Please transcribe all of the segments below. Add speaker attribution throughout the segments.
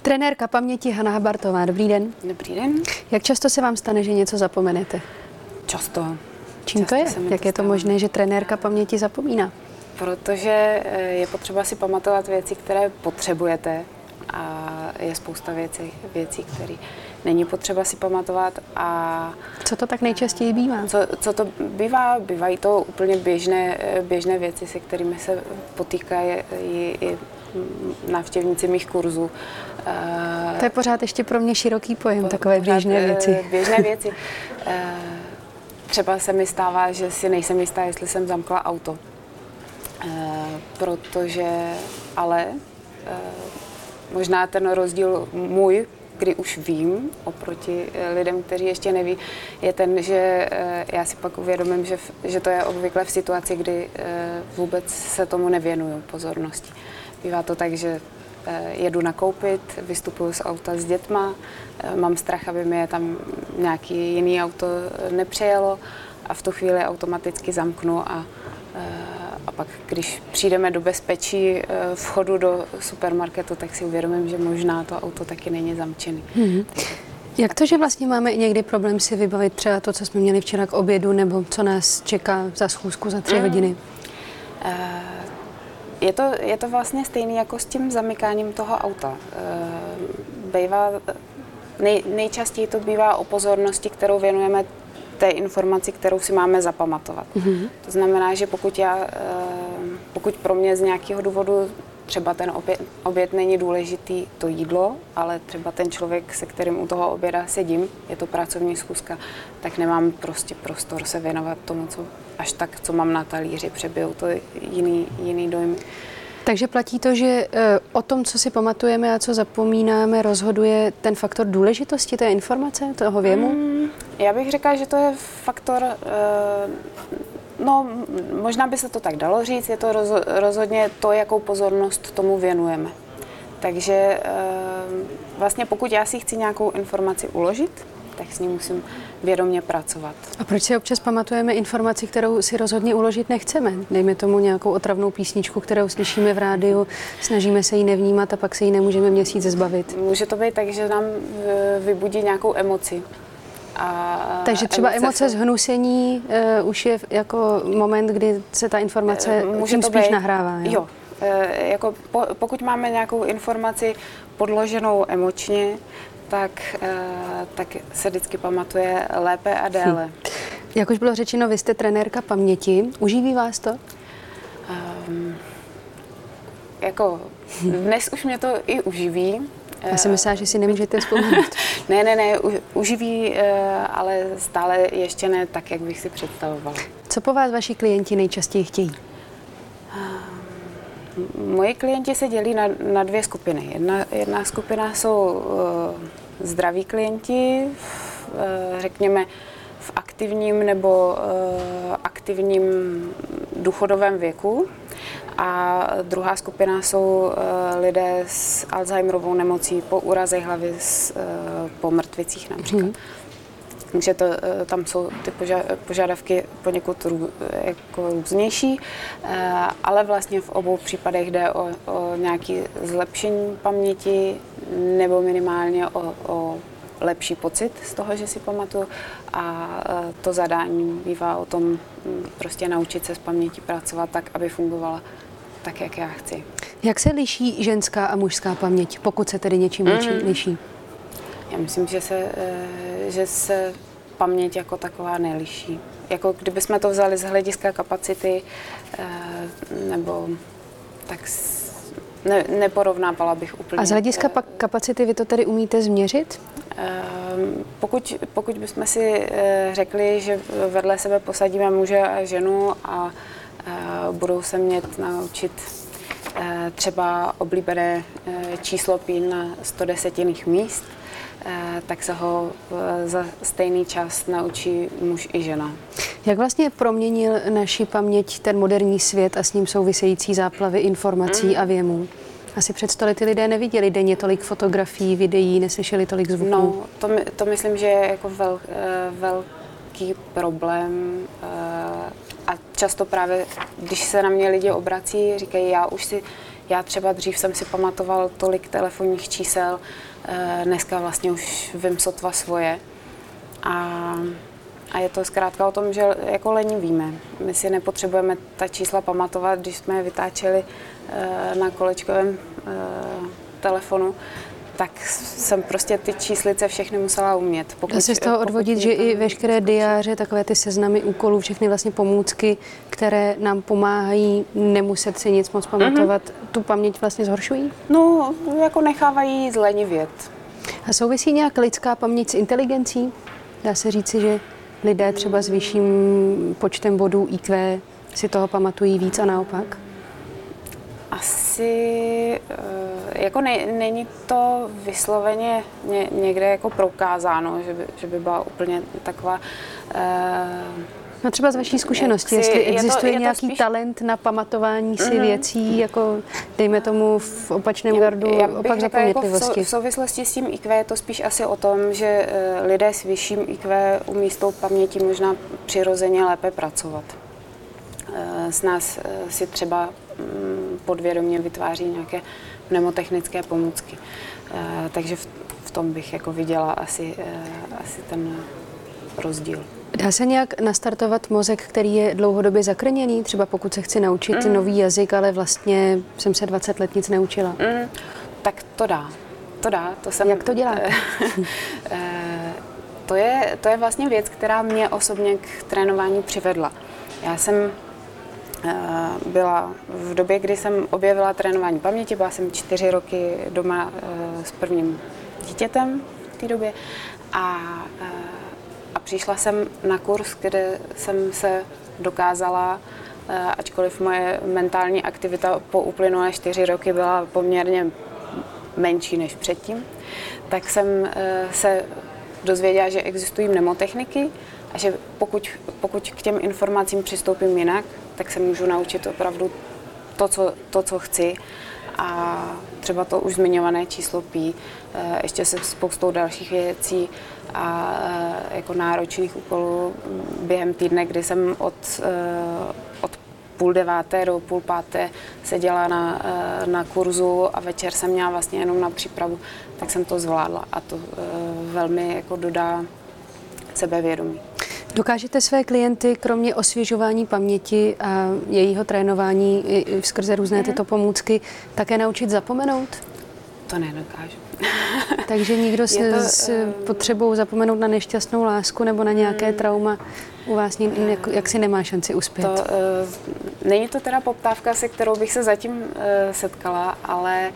Speaker 1: Trenérka paměti Hana Habartová, dobrý den.
Speaker 2: Dobrý den.
Speaker 1: Jak často se vám stane, že něco zapomenete?
Speaker 2: Často.
Speaker 1: Čím to je? Jak je to možné, že trenérka paměti zapomíná?
Speaker 2: Protože je potřeba si pamatovat věci, které potřebujete, a je spousta věcí, které není potřeba si pamatovat. A
Speaker 1: co to tak nejčastěji bývá?
Speaker 2: Co to bývá? Bývají to úplně běžné věci, se kterými se potýkají i návštěvníci mých kurzů.
Speaker 1: To je pořád ještě pro mě široký pojem, takové běžné věci.
Speaker 2: Běžné věci. Třeba se mi stává, že si nejsem jistá, jestli jsem zamkla auto. Ale možná ten rozdíl můj, kdy už vím, oproti lidem, kteří ještě neví, je ten, že já si pak uvědomím, že to je obvykle v situaci, kdy vůbec se tomu nevěnuju pozornosti. Bývá to tak, že jedu nakoupit, vystupuju z auta s dětma, mám strach, aby mi je tam nějaký jiný auto nepřejelo a v tu chvíli automaticky zamknu a pak, když přijdeme do bezpečí vchodu do supermarketu, tak si uvědomím, že možná to auto taky není zamčený.
Speaker 1: Mm-hmm. Jak to, že vlastně máme někdy problém si vybavit třeba to, co jsme měli včera k obědu, nebo co nás čeká za schůzku za 3 hodiny?
Speaker 2: Je to vlastně stejný jako s tím zamykáním toho auta. Nejčastěji to bývá o pozornosti, kterou věnujeme té informaci, kterou si máme zapamatovat. Mm-hmm. To znamená, že pokud pro mě z nějakého důvodu třeba ten oběd není důležitý to jídlo, ale třeba ten člověk, se kterým u toho oběda sedím, je to pracovní schůzka, tak nemám prostě prostor se věnovat tomu, co mám na talíři, přebijou to jiný dojmy.
Speaker 1: Takže platí to, že o tom, co si pamatujeme a co zapomínáme, rozhoduje ten faktor důležitosti té informace, toho věmu?
Speaker 2: Já bych řekla, že to je faktor, možná by se to tak dalo říct, je to rozhodně to, jakou pozornost tomu věnujeme. Takže vlastně pokud já si chci nějakou informaci uložit, tak s ní musím vědomě pracovat.
Speaker 1: A proč si občas pamatujeme informaci, kterou si rozhodně uložit nechceme? Dejme tomu nějakou otravnou písničku, kterou slyšíme v rádiu, snažíme se jí nevnímat a pak se jí nemůžeme měsíc zbavit.
Speaker 2: Může to být tak, že nám vybudí nějakou emoci.
Speaker 1: Takže třeba emoce z hnusení už je jako moment, kdy se ta informace tím spíš nahrává. Jo?
Speaker 2: Jo. Pokud máme nějakou informaci podloženou emočně, tak se vždycky pamatuje lépe a déle.
Speaker 1: Jak už bylo řečeno, vy jste trenérka paměti. Uživí vás to?
Speaker 2: Dnes už mě to i uživí.
Speaker 1: Já si myslím, že si nemůžete vzpomenout.
Speaker 2: Ne, uživí, ale stále ještě ne tak, jak bych si představovala.
Speaker 1: Co po vás vaši klienti nejčastěji chtějí?
Speaker 2: Moji klienti se dělí na 2 skupiny. Jedna skupina jsou zdraví klienti, řekněme v aktivním nebo aktivním důchodovém věku. A druhá skupina jsou lidé s Alzheimerovou nemocí po úrazech hlavy, po mrtvicích například. Mm-hmm. Takže tam jsou ty požadavky poněkud jako různější, ale vlastně v obou případech jde o nějaké zlepšení paměti nebo minimálně o lepší pocit z toho, že si pamatuju, a to zadání bývá o tom prostě naučit se s pamětí pracovat tak, aby fungovala tak, jak já chci.
Speaker 1: Jak se liší ženská a mužská paměť, pokud se tedy něčím liší?
Speaker 2: Já myslím, že se paměť jako taková neliší. Jako kdybychom to vzali z hlediska kapacity, nebo tak neporovnávala bych úplně.
Speaker 1: A z hlediska kapacity vy to tedy umíte změřit?
Speaker 2: Pokud bychom si řekli, že vedle sebe posadíme muže a ženu a budou se mět naučit třeba oblíbené číslo PIN na 110 míst, tak se ho za stejný čas naučí muž i žena.
Speaker 1: Jak vlastně proměnil naši paměť ten moderní svět a s ním související záplavy informací a věmů? Asi před 100 lety lidé neviděli denně tolik fotografií, videí, neslyšeli tolik zvuků.
Speaker 2: No, to myslím, že je jako velký problém. A často právě, když se na mě lidi obrací, říkají, já třeba dřív jsem si pamatoval tolik telefonních čísel, dneska vlastně už vím sotva svoje. A je to zkrátka o tom, že jako lenivíme. My si nepotřebujeme ta čísla pamatovat, když jsme je vytáčeli na kolečkovém telefonu, tak jsem prostě ty číslice všechny musela umět.
Speaker 1: Dá se z toho odvodit, že i veškeré diáře, takové ty seznamy úkolů, všechny vlastně pomůcky, které nám pomáhají nemuset si nic moc pamatovat, tu paměť vlastně zhoršují?
Speaker 2: No, jako nechávají zlenivět.
Speaker 1: A souvisí nějak lidská paměť s inteligencí? Dá se říci, že lidé třeba s vyšším počtem bodů IQ si toho pamatují víc a naopak?
Speaker 2: Asi jako není to vysloveně někde jako prokázáno, že by byla úplně taková...
Speaker 1: No třeba z vaší zkušenosti, jestli existuje nějaký spíš talent na pamatování si věcí, jako dejme tomu v opačném gardu, opak zapomnětlivosti.
Speaker 2: Jako v souvislosti s tím IQ je to spíš asi o tom, že lidé s vyšším IQ umí s tou pamětí možná přirozeně lépe pracovat. S nás si třeba podvědomě vytváří nějaké mnemotechnické pomůcky. Takže v tom bych jako viděla asi ten rozdíl.
Speaker 1: Dá se nějak nastartovat mozek, který je dlouhodobě zakrněný? Třeba pokud se chci naučit nový jazyk, ale vlastně jsem se 20 let nic neučila.
Speaker 2: Tak to dá.
Speaker 1: Jak to děláte?
Speaker 2: To je vlastně věc, která mě osobně k trénování přivedla. Já jsem byla v době, kdy jsem objevila trénování paměti, byla jsem 4 roky doma s prvním dítětem v té době a přišla jsem na kurz, kde jsem se dokázala, ačkoliv moje mentální aktivita po uplynulé 4 roky byla poměrně menší než předtím, tak jsem se dozvěděla, že existují mnemotechniky a že pokud k těm informacím přistoupím jinak, tak se můžu naučit opravdu to, co chci. A třeba to už zmiňované číslo pi, ještě se spoustou dalších věcí a jako náročných úkolů během týdne, kdy jsem od 8:30 do 8:30 seděla na kurzu a večer jsem měla vlastně jenom na přípravu, tak jsem to zvládla a to velmi jako dodá sebevědomí.
Speaker 1: Dokážete své klienty kromě osvěžování paměti a jejího trénování skrze různé tyto pomůcky také naučit zapomenout?
Speaker 2: To nedokážu.
Speaker 1: Takže nikdo s potřebou zapomenout na nešťastnou lásku nebo na nějaké trauma u vás jaksi nemá šanci uspět?
Speaker 2: Není to teda poptávka, se kterou bych se zatím setkala, ale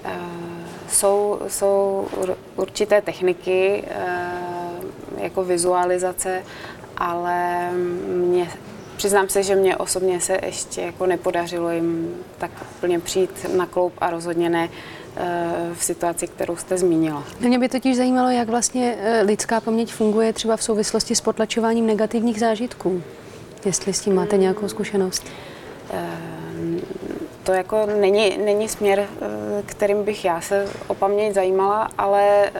Speaker 2: jsou určité techniky jako vizualizace, ale přiznám se, že mě osobně se ještě jako nepodařilo jim tak úplně přijít na kloub a rozhodně ne v situaci, kterou jste zmínila.
Speaker 1: Mě by totiž zajímalo, jak vlastně lidská paměť funguje třeba v souvislosti s potlačováním negativních zážitků. Jestli s tím máte nějakou zkušenost.
Speaker 2: To jako není směr, kterým bych já se o paměť zajímala, ale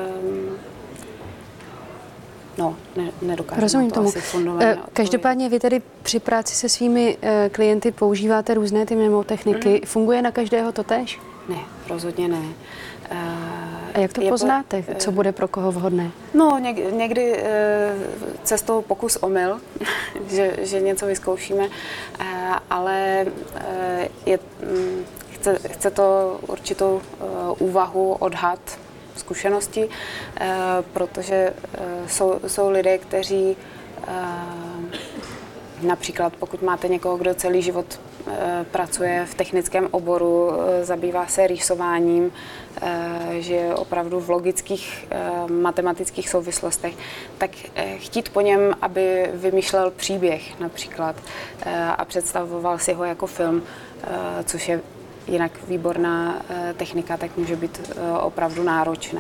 Speaker 2: nedokážu.
Speaker 1: Rozumím
Speaker 2: to
Speaker 1: tomu.
Speaker 2: Asi fundovaně
Speaker 1: Každopádně vy tedy při práci se svými klienty používáte různé ty mnemotechniky. Funguje na každého totéž?
Speaker 2: Ne, rozhodně ne.
Speaker 1: A jak to poznáte, co bude pro koho vhodné?
Speaker 2: No, někdy cestou pokus omyl, že něco vyzkoušíme, ale chce to určitou úvahu, odhad, zkušenosti, protože jsou lidé, kteří například pokud máte někoho, kdo celý život pracuje v technickém oboru, zabývá se rýsováním, že je opravdu v logických matematických souvislostech, tak chtít po něm, aby vymýšlel příběh například a představoval si ho jako film, což je jinak výborná technika, tak může být opravdu náročné.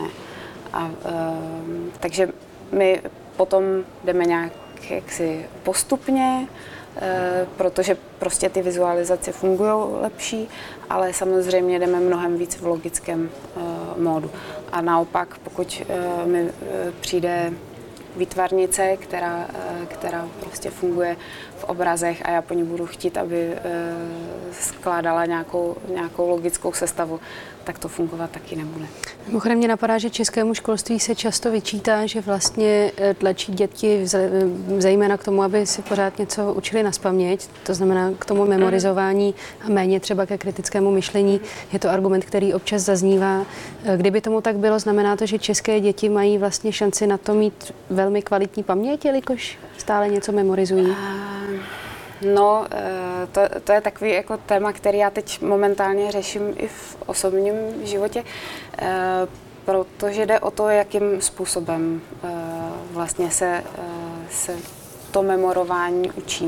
Speaker 2: Takže my potom jdeme nějak jaksi postupně, protože prostě ty vizualizace fungují lepší, ale samozřejmě jdeme mnohem víc v logickém módu. A naopak, pokud mi přijde výtvarnice, která prostě funguje v obrazech a já po ní budu chtít, aby skládala nějakou logickou sestavu, tak to fungovat taky nebude.
Speaker 1: Mimochodem mě napadá, že českému školství se často vyčítá, že vlastně tlačí děti zejména k tomu, aby si pořád něco učili nazpaměť, to znamená k tomu memorizování a méně třeba ke kritickému myšlení. Je to argument, který občas zaznívá. Kdyby tomu tak bylo, znamená to, že české děti mají vlastně šanci na to mít velmi kvalitní paměť, jelikož stále něco memorizují?
Speaker 2: No, to je takový jako téma, který já teď momentálně řeším i v osobním životě, protože jde o to, jakým způsobem vlastně se to memorování učí.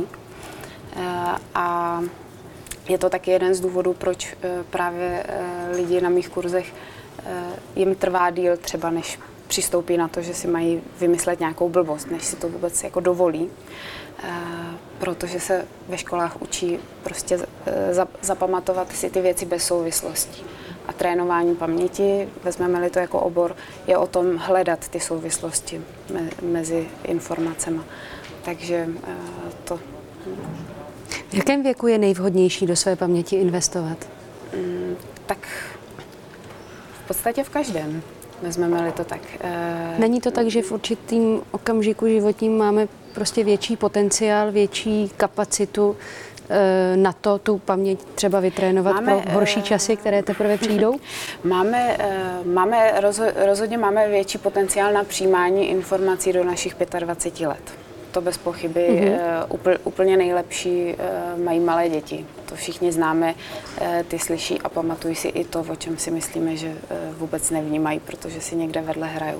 Speaker 2: A je to taky jeden z důvodů, proč právě lidi na mých kurzech jim trvá díl třeba, než přistoupí na to, že si mají vymyslet nějakou blbost, než si to vůbec jako dovolí. Protože se ve školách učí prostě zapamatovat si ty věci bez souvislostí. A trénování paměti, vezmeme-li to jako obor, je o tom hledat ty souvislosti mezi informacemi. Takže to...
Speaker 1: V jakém věku je nejvhodnější do své paměti investovat?
Speaker 2: Tak v podstatě v každém. Vezmeme-li to tak.
Speaker 1: Není to tak, že v určitým okamžiku životním máme prostě větší potenciál, větší kapacitu na to tu paměť třeba vytrénovat pro horší časy, které teprve přijdou?
Speaker 2: Rozhodně máme větší potenciál na přijímání informací do našich 25 let. To bez pochyby úplně nejlepší mají malé děti. To všichni známe, ty slyší a pamatují si i to, o čem si myslíme, že vůbec nevnímají, protože si někde vedle hrajou.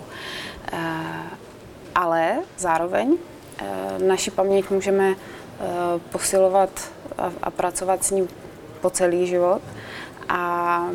Speaker 2: Ale zároveň naši paměť můžeme posilovat a pracovat s ní po celý život. A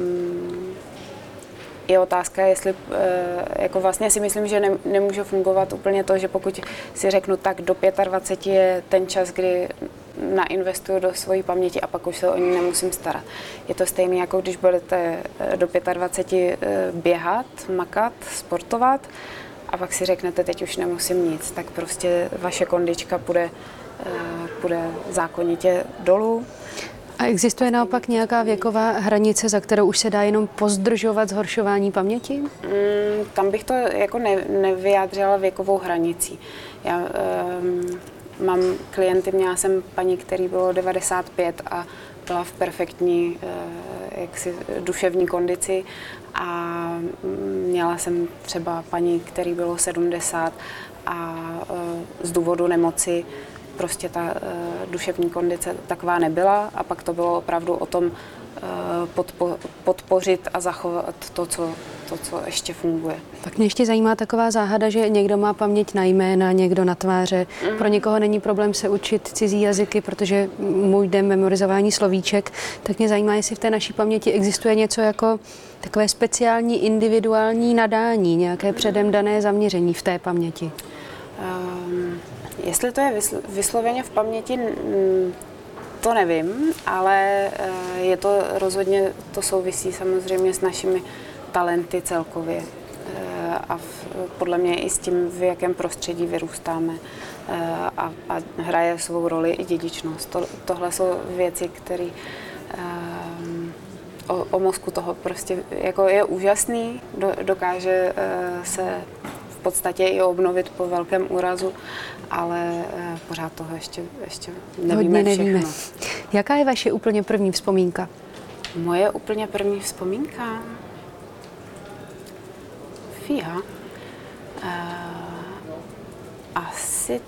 Speaker 2: je otázka, jestli, jako vlastně si myslím, že nemůže fungovat úplně to, že pokud si řeknu, tak do 25 je ten čas, kdy nainvestuju do své paměti a pak už se o ní nemusím starat. Je to stejné, jako když budete do 25 běhat, makat, sportovat a pak si řeknete, teď už nemusím nic, tak prostě vaše kondička půjde zákonitě dolů.
Speaker 1: A existuje naopak nějaká věková hranice, za kterou už se dá jenom pozdržovat zhoršování paměti?
Speaker 2: Tam bych to jako nevyjádřila věkovou hranicí. Já mám klienty, měla jsem paní, který bylo 95 a byla v perfektní jaksi duševní kondici a měla jsem třeba paní, který bylo 70 a z důvodu nemoci prostě ta duševní kondice taková nebyla a pak to bylo opravdu o tom podpořit a zachovat to, co ještě funguje.
Speaker 1: Tak mě ještě zajímá taková záhada, že někdo má paměť na jména, někdo na tváře. Pro někoho není problém se učit cizí jazyky, protože mu jde memorizování slovíček. Tak mě zajímá, jestli v té naší paměti existuje něco jako takové speciální individuální nadání, nějaké předem dané zaměření v té paměti.
Speaker 2: Jestli to je vysloveně v paměti, to nevím, ale je to rozhodně, to souvisí samozřejmě s našimi talenty celkově a podle mě i s tím, v jakém prostředí vyrůstáme a hraje svou roli i dědičnost. Tohle jsou věci, které o mozku toho prostě jako je úžasný, dokáže se v podstatě i obnovit po velkém úrazu, ale pořád toho ještě nevíme všechno.
Speaker 1: Jaká je vaše úplně první vzpomínka?
Speaker 2: Moje úplně první vzpomínka? Fíha. Asi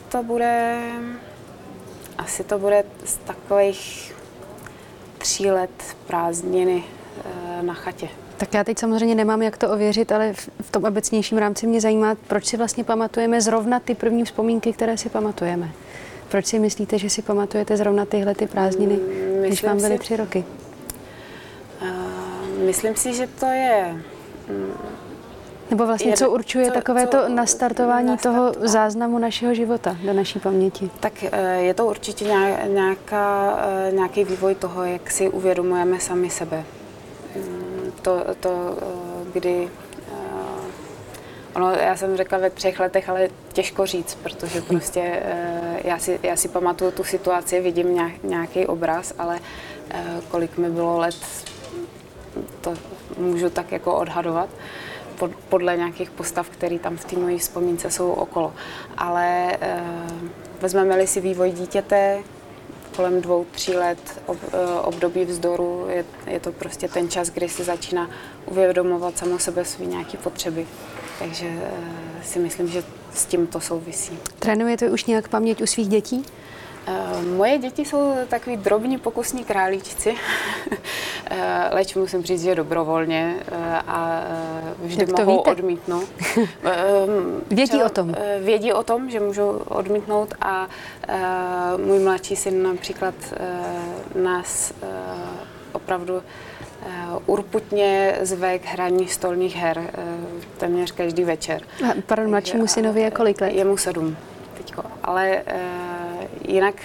Speaker 2: to bude z takových 3 let prázdniny na chatě.
Speaker 1: Tak já teď samozřejmě nemám, jak to ověřit, ale v tom obecnějším rámci mě zajímá, proč si vlastně pamatujeme zrovna ty první vzpomínky, které si pamatujeme. Proč si myslíte, že si pamatujete zrovna tyhle ty prázdniny, když vám byly 3 roky?
Speaker 2: Myslím si, že to je...
Speaker 1: Nebo vlastně co určuje takovéto nastartování toho záznamu našeho života do naší paměti?
Speaker 2: Tak je to určitě nějaký vývoj toho, jak si uvědomujeme sami sebe. Kdy Ono, já jsem řekla ve 3 letech, ale těžko říct, protože prostě já si pamatuju tu situaci, vidím nějaký obraz, ale kolik mi bylo let, to můžu tak jako odhadovat podle nějakých postav, které tam v té mojí vzpomínce jsou okolo. Ale vezmeme-li si vývoj dítěte, kolem 2-3 let období vzdoru, je to prostě ten čas, kdy se začíná uvědomovat samo sebe své nějaké potřeby. Takže si myslím, že s tím to souvisí.
Speaker 1: Trénujete už nějak paměť u svých dětí?
Speaker 2: Moje děti jsou takový drobní pokusní králíčci, leč musím říct, že dobrovolně a vždy mohou odmítnout.
Speaker 1: Vědí o tom?
Speaker 2: Vědí o tom, že můžou odmítnout a můj mladší syn například nás opravdu urputně zve k hraní stolních her téměř každý večer.
Speaker 1: Pardon, mladšímu synovi je kolik let?
Speaker 2: Je mu 7 teďko, ale jinak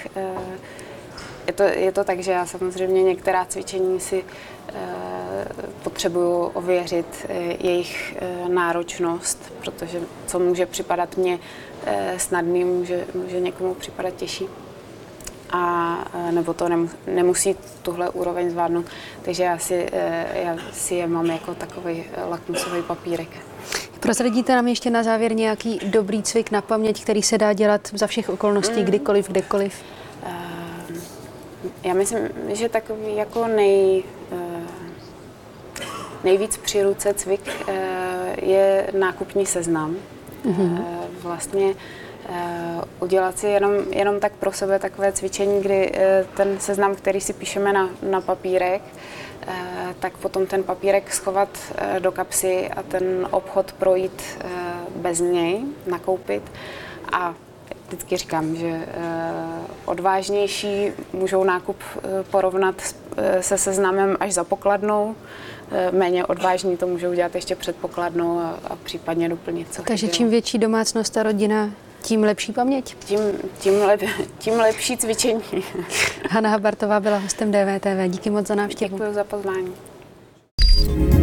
Speaker 2: je to tak, že já samozřejmě některá cvičení si potřebuju ověřit jejich náročnost, protože co může připadat mně snadný, může někomu připadat těžší. A nebo to nemusí tuhle úroveň zvládnout, takže já si je mám jako takový lakmusový papírek.
Speaker 1: Prozradíte nám ještě na závěr nějaký dobrý cvik na paměť, který se dá dělat za všech okolností, kdykoliv, kdekoliv?
Speaker 2: Já myslím, že takový jako nejvíc při ruce cvik je nákupní seznam. Vlastně udělat si jenom tak pro sebe takové cvičení, kdy ten seznam, který si píšeme na papírek, tak potom ten papírek schovat do kapsy a ten obchod projít bez něj, nakoupit. A vždycky říkám, že odvážnější můžou nákup porovnat se seznamem až za pokladnou, méně odvážní to můžou dělat ještě před pokladnou a případně doplnit, co
Speaker 1: Takže čím větší domácnost a rodina, tím lepší paměť?
Speaker 2: Tím lepší cvičení.
Speaker 1: Hana Habartová byla hostem DVTV. Díky moc za návštěvu.
Speaker 2: Děkuji za pozvání.